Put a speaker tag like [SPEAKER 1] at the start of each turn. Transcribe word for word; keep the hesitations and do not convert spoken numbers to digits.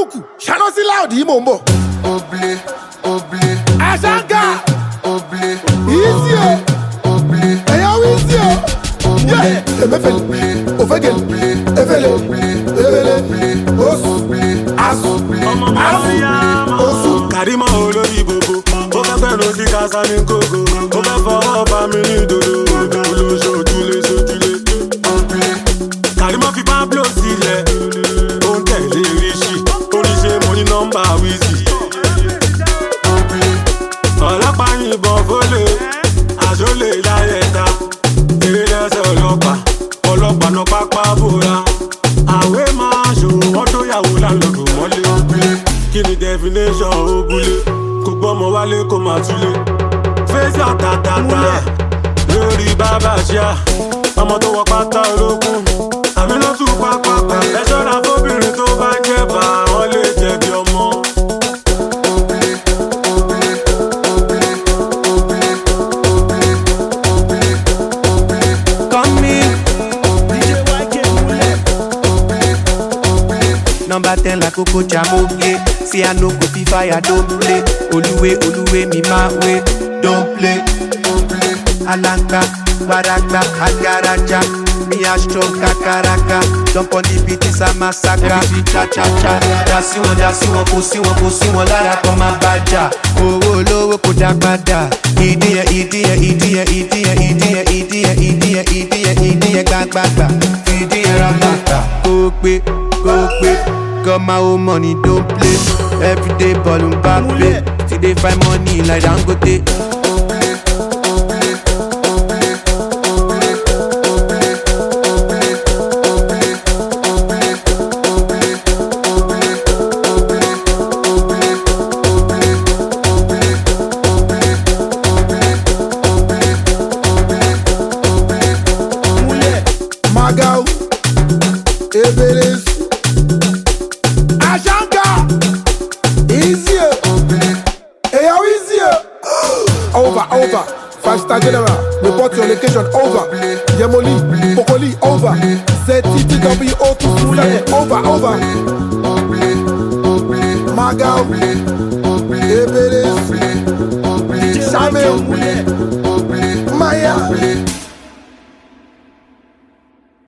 [SPEAKER 1] Maluku, ṣáná sí láòdì mò ń bọ̀.
[SPEAKER 2] Oblé, oblé,
[SPEAKER 1] Àṣàǹgà,
[SPEAKER 2] oblé,
[SPEAKER 1] easy o,
[SPEAKER 2] oblé,
[SPEAKER 1] ẹ̀yàn wí sí o. Emefele, ofegele, efele, efele, osu, asu, asu, osu.
[SPEAKER 3] Karimo olórí gbogbo, ó fẹ́ fẹ́ràn sí kásá ní kókó, ó fẹ́ fọwọ́ bá mi ní dodo, olóṣojúlé sojúlé. Karimo fi Pablo sílẹ̀, ó ń tẹ̀lé ríṣì, oríṣẹ́ mo ní nọ́mbà wíìsì. Ọlọ́pàá yìnbọn fólè, àṣọlé láyẹ̀ta, eré lẹ́sẹ̀ ọlọ́pàá, ọlọ́pàá náà pápá bóra. Àwẹ̀ máa ṣòwò wọ́n tó yàwó láńlọ́dù mọ́lé. Kí ni definition òbúlé? Kò gbọ́mọ wálé kó máa túlé. Fèsì àtàtàtà lórí bàbá ṣíà. Ọmọ tó wọ pátá olókùn. Àmì ló tún pápápá. Ẹ ṣọ́ra fóbìnrin tó bá ń jẹ̀bà, wọ́n lè jẹ̀bi ọmọ.
[SPEAKER 4] Number ten like Coco Jamoke. See I no go be fire, don't play. Oluwe, Oluwe, me my way, don't play. Alanga, Baraka, Agaraja. Me a strong kakaraka. Jump on the beat, it's a massacre. Every cha cha cha. Dasi one, dasi one, pussy one, pussy one. Lara come a baja. Oh oh, low, koda bada. Idiye, idiye, idiye, idiye, idiye, idiye, idiye, idiye, idiye, gang bada. Idiye ramaka. Go quick, go quick. Got my own money, don't play. Everyday ball and Mbappe. Till they find money like Dangote.
[SPEAKER 1] Magao, Ebeles, Àṣàǹgà, easy o, ẹ̀yàn easy o. Over, over, five star general, report your location, over. Yemoli, Pokoli, over. Z T T W O two Fulani, over, over. Magao, Ebeles, Shamil, Maya.